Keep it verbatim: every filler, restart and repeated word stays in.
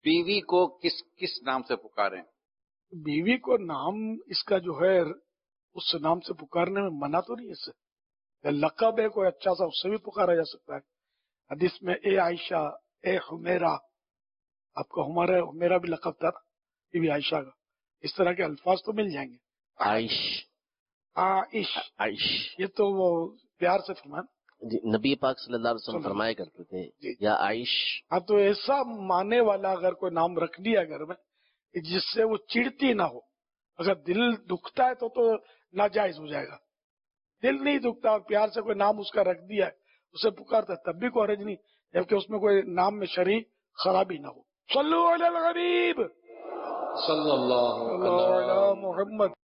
बीवी को किस किस नाम से पुकारें? बीवी को नाम इसका जो है उस नाम से पुकारने में मना तो नहीं है इससे। लकब है कोई अच्छा सा, उससे भी पुकारा जा सकता है। हदीस में ए आयशा, ए हुमेरा, आपका हुमारा हुमेरा भी लकब था ना बीवी आयशा का। इस तरह के अल्फाज तो मिल जाएंगे। आइश, आइश, आइश, ये तो वो प्यार से फरमान जी, नबी पाक सल्लल्लाहु अलैहि वसल्लम फरमाया करते थे या आइश। हाँ, तो ऐसा माने वाला अगर कोई नाम रख दिया घर में जिससे वो चिढ़ती ना हो। अगर दिल दुखता है तो तो नाजायज हो जाएगा। दिल नहीं दुखता और प्यार से कोई नाम उसका रख दिया है, उसे पुकारता है, तब भी कोई हरज नहीं, जबकि उसमें कोई नाम में शरी खराबी ना हो। सल्लल्लाहु अलैहि वसल्लम, सल्लल्लाहु अलैहि मोहम्मद।